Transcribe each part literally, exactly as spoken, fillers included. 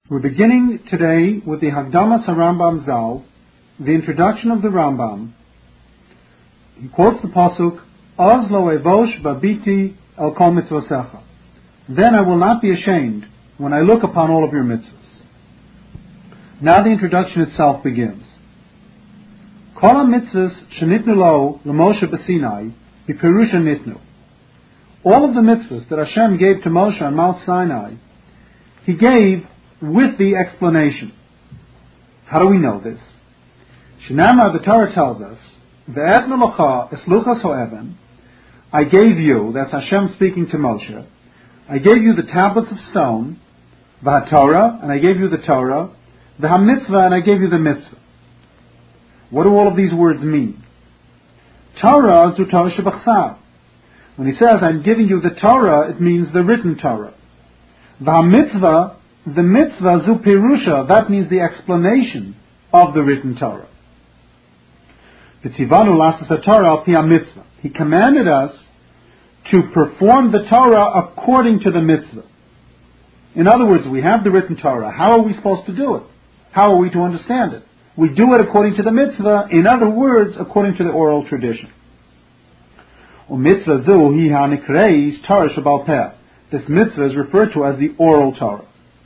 We're beginning today with the Hagdamas HaRambam Zal, the introduction of the Rambam. He quotes the pasuk, "Oz lo evosh babiti el kol mitzvosecha." Then I will not be ashamed when I look upon all of your mitzvahs. Now the introduction itself begins. Kol ha-mitzvahs shenitnu lo l'Moshe b'Sinai b'perusha nitnu. All of the mitzvahs that Hashem gave to Moshe on Mount Sinai, He gave with the explanation. How do we know this? Shinamar, the Torah tells us, Ve'et melocha esluchas ho'even, I gave you, that's Hashem speaking to Moshe, I gave you the tablets of stone, v'ha-Torah, and I gave you the Torah, v'ha-mitzvah, and I gave you the mitzvah. What do all of these words mean? Torah zu Torah shebachsav. When he says, I'm giving you the Torah, it means the written Torah. V'ha-mitzvah, the mitzvah zu pirusha, that means the explanation of the written Torah. V'tzivanu lasas ha-Torah al pi ha-mitzvah. He commanded us to perform the Torah according to the mitzvah. In other words, we have the written Torah. How are we supposed to do it? How are we to understand it? We do it according to the mitzvah, in other words, according to the oral tradition. U'mitzvah zu hi ha-nikreis Torah shebal peh. This mitzvah is referred to as the oral Torah.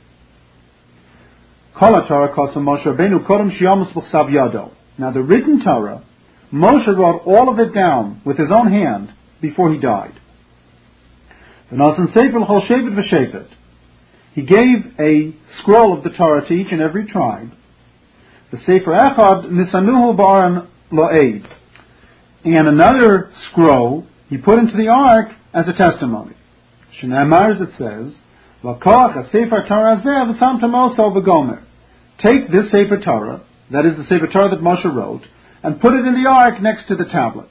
Kol Torah kosam Moshe Rabbeinu kodem shiyamus b'chsav yado. Now the written Torah, Moshe wrote all of it down with his own hand before he died. V'nasan sefer l'chol shevet v'shevet. He gave a scroll of the Torah to each and every tribe. The sefer echad nisanuhu ba'aron lo'ed. And another scroll he put into the ark as a testimony. Shnei as it says, L'koach ha-sefer Torah zeh v'samtem oso v'gomer. Take this sefer Torah, that is the sefer Torah that Moshe wrote, and put it in the ark next to the tablets.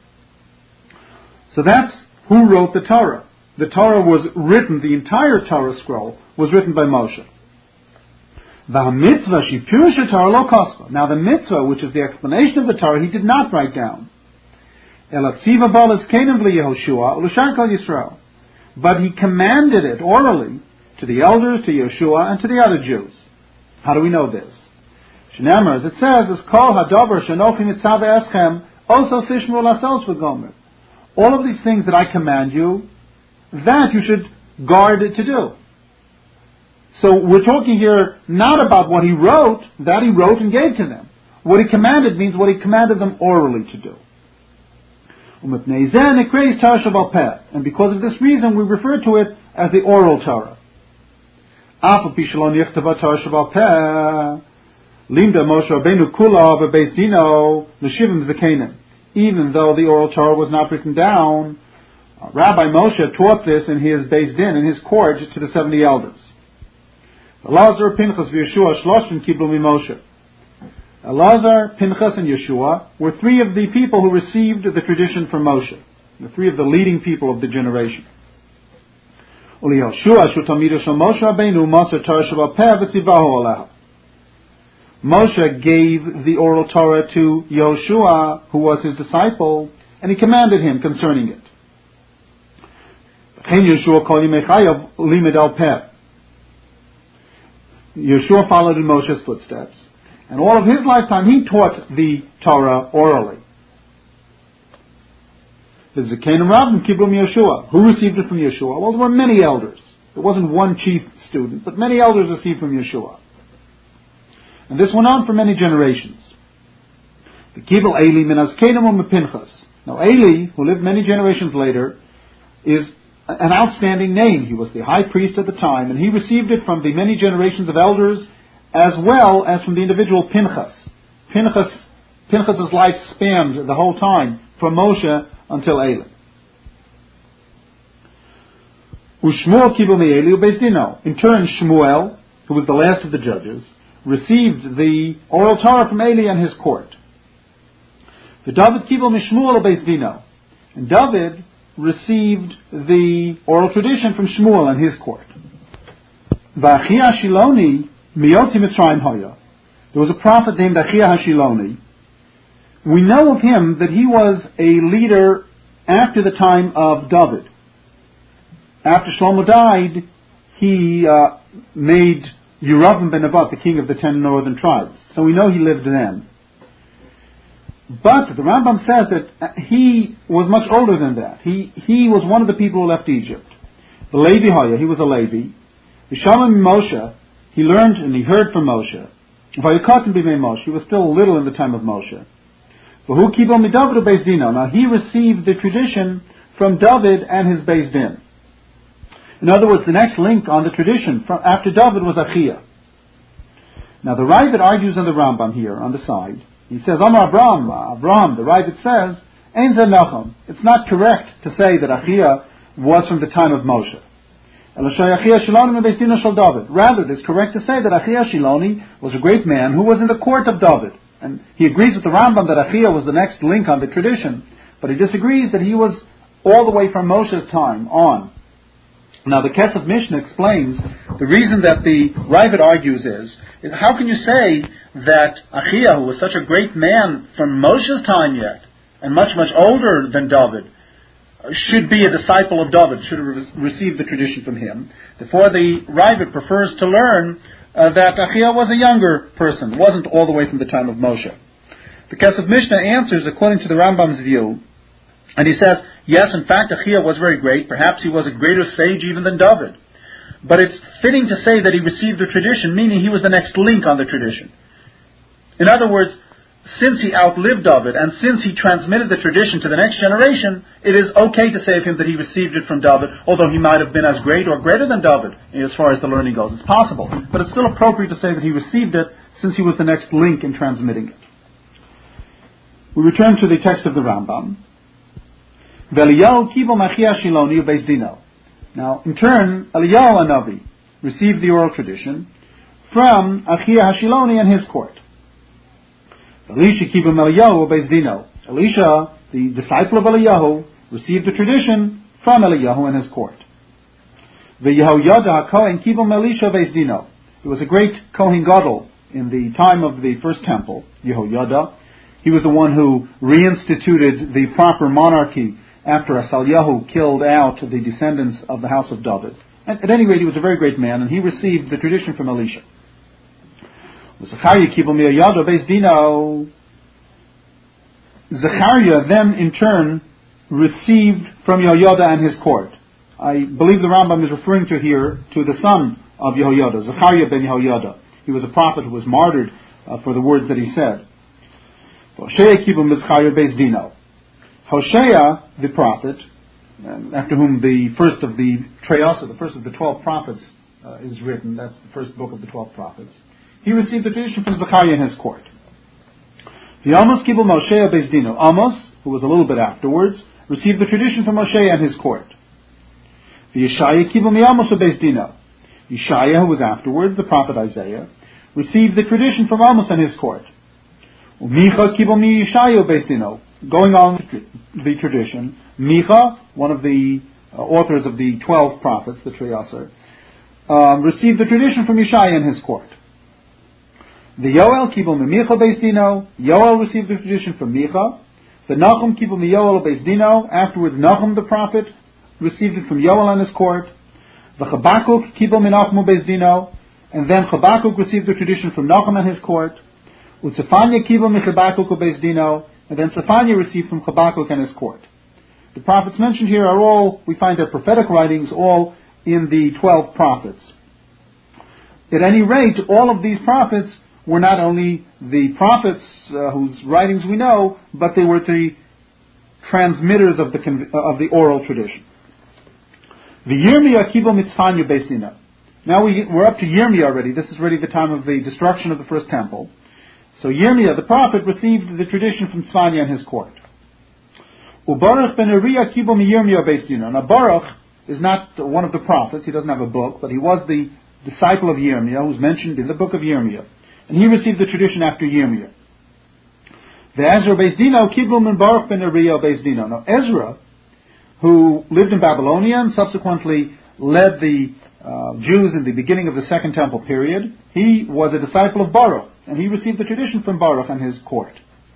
So that's who wrote the Torah. The Torah was written, the entire Torah scroll was written by Moshe. V'ha-mitzvah shi pirusha Torah lo kosva. Now the mitzvah, which is the explanation of the Torah, he did not write down. Elatziva balas kenim v'li Yehoshua u'l'shar kol Yisrael. But he commanded it orally to the elders, to Yeshua, and to the other Jews. How do we know this? Shnei as it says, is kol hadavar shenochi mitzaveh eschem also sishmu lasos v'gomer. All of these things that I command you, that you should guard it to do. So we're talking here not about what he wrote, that he wrote and gave to them. What he commanded means what he commanded them orally to do. And because of this reason, we refer to it as the oral Torah. Even though the oral Torah was not written down, Rabbi Moshe taught this in his Beis Din, in his court, to the seventy elders. Elazar, Pinchas, Yeshua, Shloshim kiblu mi-Moshe. Elazar, Pinchas, and Yeshua were three of the people who received the tradition from Moshe, the three of the leading people of the generation. Moshe gave the oral Torah to Yehoshua, who was his disciple, and he commanded him concerning it. Yeshua followed in Moshe's footsteps. And all of his lifetime, he taught the Torah orally. The Zekanim Rabbim Kiblum Yeshua. Who received it from Yeshua? Well, there were many elders. There wasn't one chief student, but many elders received from Yeshua. And this went on for many generations. The Kibel Eli Minas Kedim Pinchas. Now Eli, who lived many generations later, is an outstanding name. He was the high priest at the time, and he received it from the many generations of elders as well as from the individual Pinchas. Pinchas, Pinchas' life spanned the whole time, from Moshe until Eli. Ushmuel kibul me'Eli u'beis dino. In turn, Shmuel, who was the last of the judges, received the oral Torah from Eli and his court. The David kibul mishmuel u'beis dino. And David received the oral tradition from Shmuel and his court. V'Achia Shiloni Miyoti Mitzrayim Hoya. There was a prophet named Achia Hashiloni. We know of him that he was a leader after the time of David. After Shlomo died, he uh, made Yeravim ben Nevat, the king of the ten northern tribes. So we know he lived then. But the Rambam says that he was much older than that. He he was one of the people who left Egypt. The Levi Hoya, he was a Levi. The Shalom Moshe, he learned and he heard from Moshe. Vayikatim b'mei Moshe, he was still little in the time of Moshe. V'hu kibel miDavid u'beis dino. Now he received the tradition from David and his Beis Din. In other words, the next link on the tradition from after David was Achia. Now the Ravid argues on the Rambam here on the side. He says, Amar Abraham, Abraham, the Ravid says, Ein ze Nachum. It's not correct to say that Achia was from the time of Moshe. Rather, it is correct to say that Achia Shiloni was a great man who was in the court of David. And he agrees with the Rambam that Achia was the next link on the tradition, but he disagrees that he was all the way from Moshe's time on. Now the Kesef Mishnah explains the reason that the Ravid argues is, is how can you say that Achia, who was such a great man from Moshe's time yet, and much, much older than David, should be a disciple of David, should have re- received the tradition from him. Therefore the Ravid prefers to learn uh, that Achia was a younger person, wasn't all the way from the time of Moshe. The Kesef Mishnah answers according to the Rambam's view, and he says, yes, in fact, Achia was very great. Perhaps he was a greater sage even than David. But it's fitting to say that he received the tradition, meaning he was the next link on the tradition. In other words, since he outlived David, and since he transmitted the tradition to the next generation, it is okay to say of him that he received it from David, although he might have been as great or greater than David, as far as the learning goes. It's possible. But it's still appropriate to say that he received it, since he was the next link in transmitting it. We return to the text of the Rambam. Now, in turn, Eliyahu Hanavi received the oral tradition from Achia Hashiloni and his court. Elisha kibam Eliyahu beis dino. Elisha, the disciple of Eliyahu, received the tradition from Eliyahu and his court. V'Yehoyada HaKohen kibam Elisha beis dino. He was a great Kohen Gadol in the time of the first temple, Yehoyada. He was the one who reinstituted the proper monarchy after Asaliyahu killed out the descendants of the house of David. At, at any rate, he was a very great man, and he received the tradition from Elisha. Zechariah then, in turn, received from Yehoyada and his court. I believe the Rambam is referring to here to the son of Yehoyada, Zechariah ben Yehoyada. He was a prophet who was martyred uh, for the words that he said. Hoshea kibum Zechariah beis dino. Hoshea, the prophet, um, after whom the first of the Treyasa, the first of the twelve prophets, uh, is written. That's the first book of the twelve prophets. He received the tradition from Zechariah in his court. The Amos kibul Moshe beis dino. Amos, who was a little bit afterwards, received the tradition from Moshe and his court. The Yeshaya kibul Amos beis dino. Yeshaya, who was afterwards, the prophet Isaiah, received the tradition from Amos and his court. Micha kibul Yeshaya beis dino. Going on with the tradition, Micha, one of the uh, authors of the twelve prophets, the Treyasar, um, received the tradition from Yeshaya in his court. The Yoel kibul Micha beis dino. Yoel received the tradition from Micha. The Nachum kibul Yoel beis dino. Afterwards, Nachum the prophet received it from Yoel and his court. The Chabakuk kibul Nachum beis dino. And then Chabakuk received the tradition from Nachum and his court. Utzefanya kibul Chabakuk beis dino. And then Zephaniah received from Habakkuk and his court. The prophets mentioned here are all, we find their prophetic writings all in the twelve prophets. At any rate, all of these prophets were not only the prophets uh, whose writings we know, but they were the transmitters of the of the oral tradition. The Yirmiyah kibul mitzvanya beis dino. Now we, we're up to Yirmiyah already. This is already the time of the destruction of the first temple. So Yirmiyah, the prophet, received the tradition from Tzvanya and his court. Ubaruch ben Uriah kibul miyirmiyah beis dino. Now Baruch is not one of the prophets. He doesn't have a book, but he was the disciple of Yirmiyah, who's mentioned in the book of Yirmiyah. And he received the tradition after Yirmiyah. The Ezra beis dino kibul min Baruch ben Uriah beis dino. Now Ezra, who lived in Babylonia and subsequently led the uh, Jews in the beginning of the Second Temple period, he was a disciple of Baruch. And he received the tradition from Baruch and his court.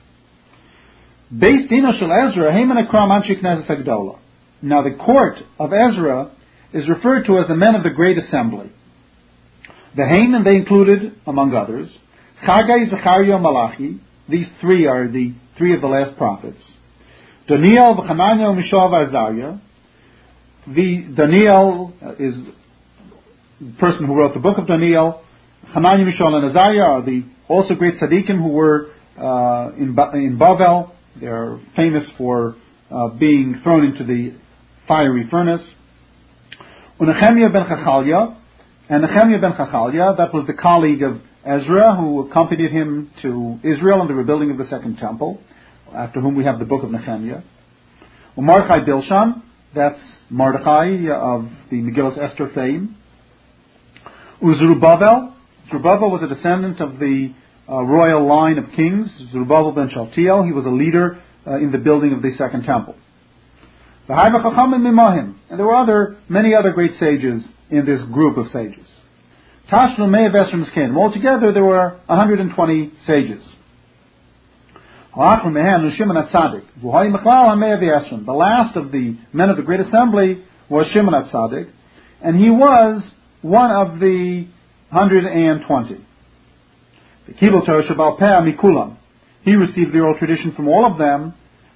Beis dino shel Ezra, heiman ekram anshei knesset hagdola. Now the court of Ezra is referred to as the men of the great assembly. The Hain, and they included, among others, Chagai, Zechariah, Malachi. These three are the three of the last prophets. Daniel, Hananiah, Mishael, Azariah. The Daniel is the person who wrote the book of Daniel. Hananiah, Mishael, and Azariah are the also great tzaddikim who were uh, in, ba- in Bavel. They are famous for uh, being thrown into the fiery furnace. Nehemiah ben Chachaliah, and Nehemiah ben Chachaliah, that was the colleague of Ezra who accompanied him to Israel in the rebuilding of the Second Temple, after whom we have the book of Nehemiah. Mordechai Bilshan, that's Mordechai of the Megillah Esther fame. Zerubbabel, Zerubbabel was a descendant of the uh, royal line of kings, Zerubbabel ben Shaltiel. He was a leader uh, in the building of the Second Temple. And there were other, many other great sages in this group of sages. Altogether there were one hundred twenty sages. The last of the men of the Great Assembly was Shimon HaTzadik, and he was one of the one hundred twenty. He received the oral tradition from all of them.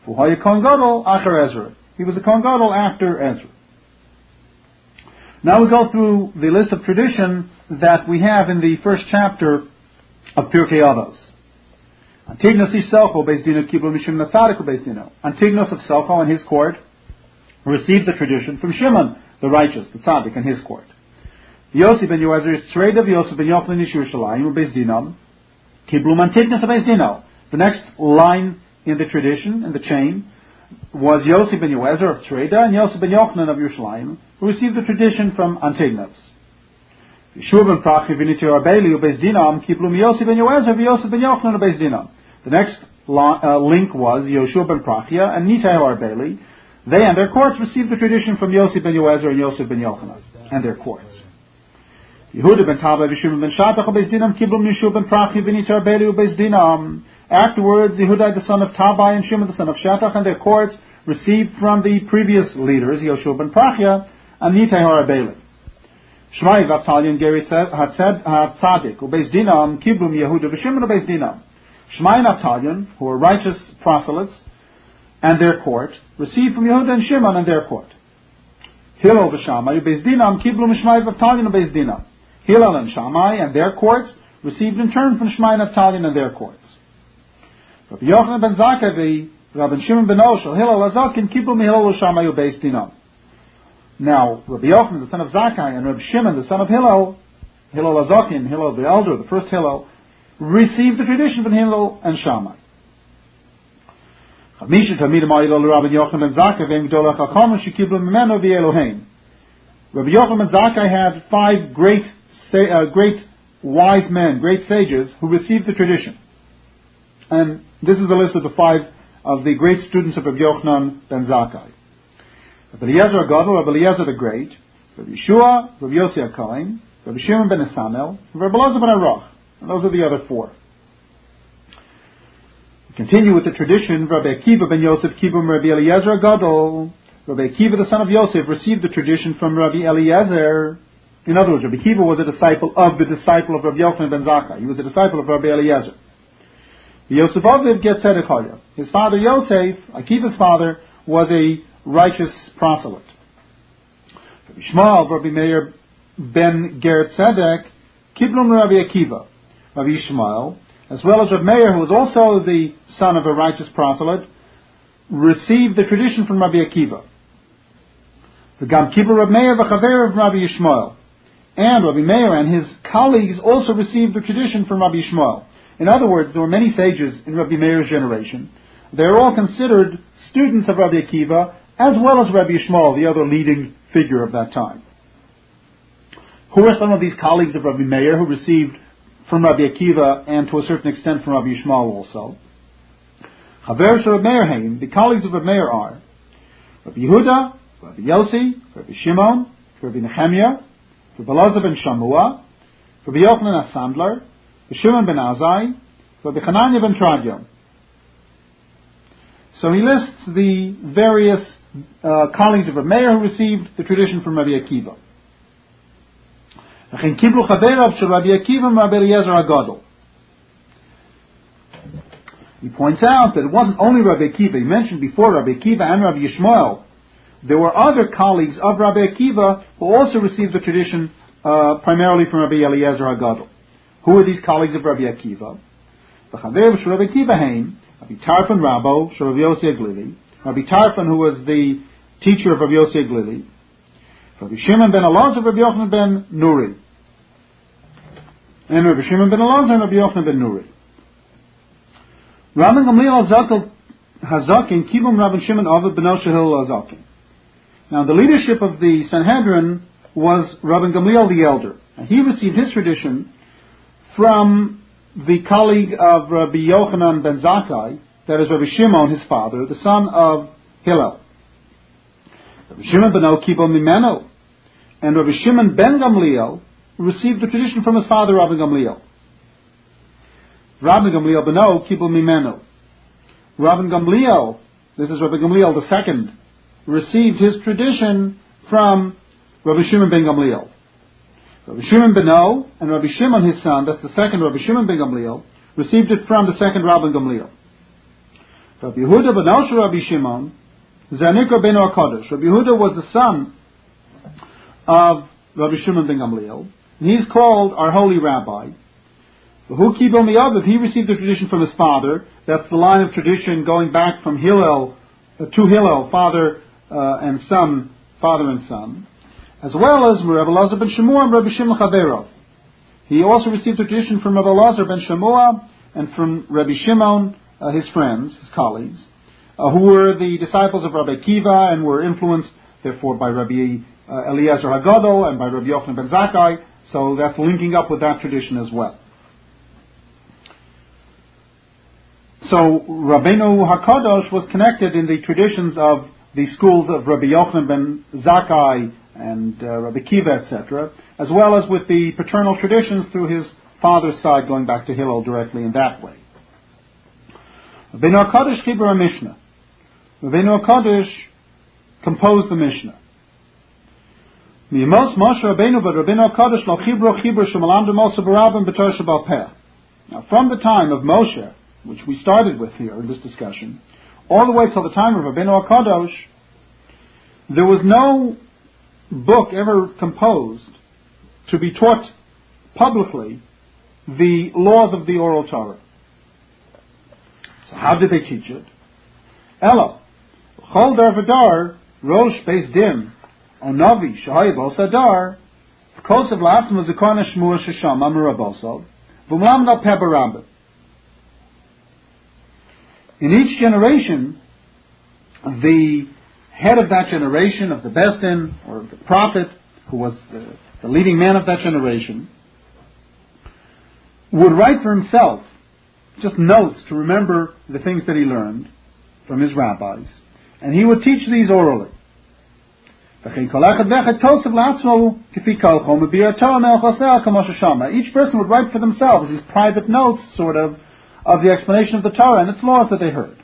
He was a Kohen Gadol after Ezra. Now we go through the list of tradition that we have in the first chapter of Pirkei Avos. Antignos Iselcho Beis Dino Kibul Mishim Natzadik Beis Dino. Antignos of Selcho and his court received the tradition from Shimon, the righteous, the tzaddik, and his court. Yossi ben Yoezer is Tzreid of Yosef ben Yochanan Ish Yerushalayim Beis Dino Kibul Antignos Beis Dino. The next line in the tradition, in the chain, was Yossi ben Yoezer of Tzreida and Yosef ben Yochanan of Yerushalayim, who received the tradition from Antignos. Yeshua ben Prachi v'Nitai Arbeli u'Beis Dinam kiblu Yosef ben Yoezer v'Yosef ben Yochanan u'Beis Dinam. The next uh, link was Yoshua ben Prachia and Nitai Arbeli. They and their courts received the tradition from Yosef ben Yoezer and Yosef ben Yochanan and their courts. Yehuda ben Taba v'Shimon ben Shatach u'Beis Dinam kiblu Yeshua ben Prachi v'Nitai Arbeli u'Beis Dinam. Afterwards, Yehuda the son of Tabai and Shimon the son of Shatach and their courts received from the previous leaders, Yoshua ben Prachia and Nitai Arbeli. Shmai v'Avtalion Geri HaTzadik u'Beis Dinam kiblum Yehuda v'Shimon u'Beis Dinam. Shmai and Avtalion, who were righteous proselytes, and their court, received from Yehuda and Shimon and their court. Hillel v'Shammai u'Beis Dinam kiblum Shmai v'Avtalion u'Beis Dinam. Hillel and Shammai and their courts received in turn from Shmai and Avtalion and their courts. Rabbi Yochanan ben Zakkai, Rabbi Shimon ben Oshel, Hillel Azakin kiblum Hillel v'Shammai u'Beis Dinam. Now, Rabbi Yochanan, the son of Zakkai, and Rabbi Shimon, the son of Hillel, Hillel Azakin, Hillel the elder, the first Hillel, received the tradition from Hillel and Shammai. Rabbi Yochanan ben Zakkai had five great, uh, great wise men, great sages, who received the tradition. And this is the list of the five of the great students of Rabbi Yochanan ben Zakkai. Rabbi Eliezer Gadol, Rabbi Eliezer the Great, Rabbi Yeshua, Rabbi Yossi HaKohen, Rabbi Shimon ben Esamel, and Rabbi Elazar ben Aruch. And those are the other four. We continue with the tradition. Rabbi Akiva ben Yosef Kibum Rabbi Eliezer Gadol. Rabbi Akiva the son of Yosef received the tradition from Rabbi Eliezer. In other words, Rabbi Akiva was a disciple of the disciple of Rabbi Yochanan ben Zakkai. He was a disciple of Rabbi Eliezer. Yosef Aviv get Tzedek. His father Yosef, Akiva's father, was a righteous proselyte. Rabbi Shmuel, Rabbi Meir ben Ger Tzedek, Kiblum Rabbi Akiva. Rabbi Shmuel, as well as Rabbi Meir, who was also the son of a righteous proselyte, received the tradition from Rabbi Akiva. The Gam Kibbur Rabbi Meir v'chaver of Rabbi Yishmael. And Rabbi Meir and his colleagues also received the tradition from Rabbi Yishmael. In other words, there were many sages in Rabbi Meir's generation. They are all considered students of Rabbi Akiva, as well as Rabbi Yishmael, the other leading figure of that time. Who are some of these colleagues of Rabbi Meir who received from Rabbi Akiva and to a certain extent from Rabbi Yishmael also? Chaver Rabbi Meir Haim, the colleagues of Rabbi Meir are Rabbi Yehuda, Rabbi Yossi, Rabbi Shimon, Rabbi Nehemiah, Rabbi Elazar ben Shamua, Rabbi Yochanan HaSandler, Rabbi Shimon ben Azai, Rabbi Hananiah ben Tradion. So he lists the various uh, colleagues of Rabbi Meir who received the tradition from Rabbi Akiva. וכן קיבלו חבריו של רבי עקיבא ורבי אליעזר הגדול. He points out that it wasn't only Rabbi Akiva. He mentioned before Rabbi Akiva and Rabbi Yishmael. There were other colleagues of Rabbi Akiva who also received the tradition uh, primarily from Rabbi Eliezer HaGadol. Who are these colleagues of Rabbi Akiva? The Chaver of Rabbi Akiva Haim, Rabbi Tarfon Rabbo, Rabbi Yossi Aglili, Rabbi Tarfon, who was the teacher of Rabbi Yossi Aglili, Rabbi Shimon ben Elazar, Rabbi Yochanan ben Nuri, and Rabbi Shimon ben Elazar and Rabbi Yochanan ben Nuri. Rabban Gamliel Hazakel Hazakin, Kibum Rabban Shimon Ovid ben Oshahil Hazakin. Now, the leadership of the Sanhedrin was Rabban Gamliel the elder, and he received his tradition from the colleague of Rabbi Yochanan ben Zakkai, that is Rabbi Shimon, his father, the son of Hillel. Rabbi Shimon ben O Kibum Mimeno, and Rabbi Shimon ben Gamliel received the tradition from his father, Rabban Gamliel. Rabbi Gamliel Beno Kibul Mimenu. Rabbi Gamliel, this is Rabbi Gamliel the second, received his tradition from Rabbi Shimon ben Gamliel. Rabbi Shimon Beno and Rabbi Shimon his son, that's the second Rabbi Shimon ben Gamliel, received it from the second Rabbi Gamliel. Rabbi Yehuda ben Osher Rabbi Shimon, Zanikra ben HaKadosh. Rabbi Yehuda was the son of Rabbi Shimon ben Gamliel, and he's called our holy rabbi. Who Kibel Miyaviv, he received the tradition from his father. That's the line of tradition going back from Hillel uh, to Hillel, father uh, and son, father and son, as well as Rabbi Elazar ben Shemua and Rabbi Shimon Chaverov. He also received the tradition from Rabbi Elazar ben Shemua and from Rabbi Shimon, uh, his friends, his colleagues, uh, who were the disciples of Rabbi Akiva and were influenced, therefore, by Rabbi uh, Eliezer HaGadol and by Rabbi Yochanan ben Zakkai. So that's linking up with that tradition as well. So Rabbeinu HaKadosh was connected in the traditions of the schools of Rabbi Yochanan ben Zakkai and uh, Rabbi Kiva, et cetera, as well as with the paternal traditions through his father's side, going back to Hillel directly in that way. Rabbeinu HaKadosh chibur a Mishnah. Rabbeinu HaKadosh composed the Mishnah. Miyamos Moshe Rabbeinu but Rabbeinu HaKadosh lo chibro chibur shemalamdim also barabim b'torah shebal peh. Now, from the time of Moshe, which we started with here in this discussion, all the way till the time of Rabbeinu HaKadosh, there was no book ever composed to be taught publicly the laws of the oral Torah. So how did they teach it? Elo, Chol dar v'dar, Rosh Beis Din, Onavi, Shahayib Osadar, Kosev la'atzma zikona shmua shesham, Amar Rabosov, V'mlam da peh barabim. In each generation, the head of that generation, of the Besdin, or the prophet, who was the, the leading man of that generation, would write for himself just notes to remember the things that he learned from his rabbis, and he would teach these orally. Each person would write for themselves these private notes, sort of, of the explanation of the Torah and its laws that they heard.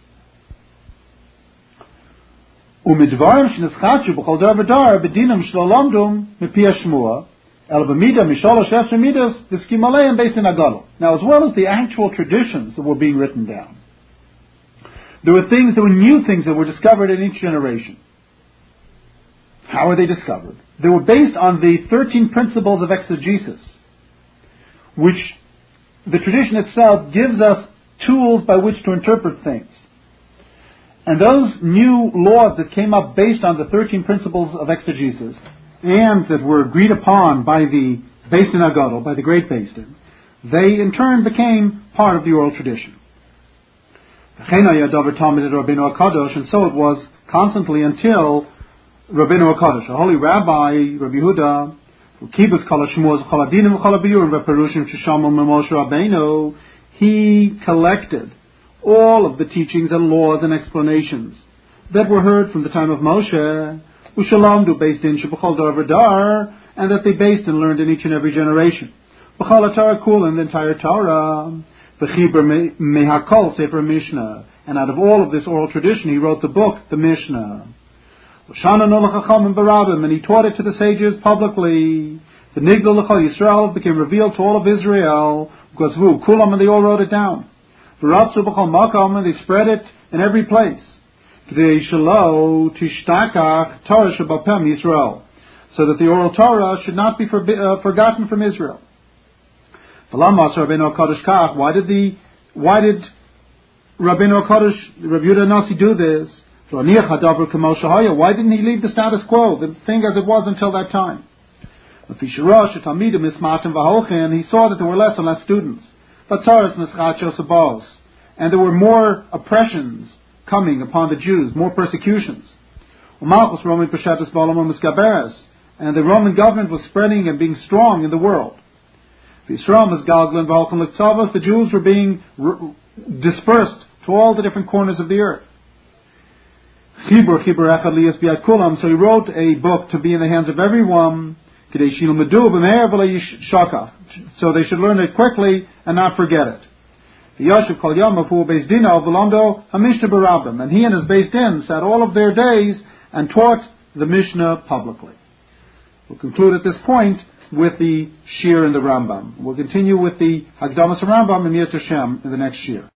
Now, as well as the actual traditions that were being written down, there were things, there were new things that were discovered in each generation. How were they discovered? They were based on the thirteen principles of exegesis, which the tradition itself gives us tools by which to interpret things. And those new laws that came up based on the thirteen principles of exegesis, and that were agreed upon by the Beis Din HaGadol, by the great Beis Din, they in turn became part of the oral tradition. And so it was constantly until Rabbeinu HaKadosh, a holy rabbi, Rabbi Yehuda, he collected all of the teachings and laws and explanations that were heard from the time of Moshe, and that they based and learned in each and every generation. In the entire Torah, and out of all of this oral tradition, he wrote the book, the Mishnah. And he taught it to the sages publicly. The Nigdal L'chol Yisrael became revealed to all of Israel, because who? Kulam, and they all wrote it down. V'ratzu b'chol makom, and they spread it in every place. K'dei shelo tishtakach Torah shebapem Yisrael, so that the oral Torah should not be forbi- uh, forgotten from Israel. V'lamas Rabbeinu HaKadosh kach, why did the, why did Rabbeinu HaKadosh, Rabbi Yehuda Nasi, do this? Why didn't he leave the status quo, the thing as it was until that time? And he saw that there were less and less students. And there were more oppressions coming upon the Jews, more persecutions. And the Roman government was spreading and being strong in the world. The Jews were being dispersed to all the different corners of the earth. So he wrote a book to be in the hands of everyone, so they should learn it quickly and not forget it. And he and his Beis Din sat all of their days and taught the Mishnah publicly. We'll conclude at this point with the Shir and the Rambam. We'll continue with the Hagdamas Rambam and Yet Hashem in the next Shir.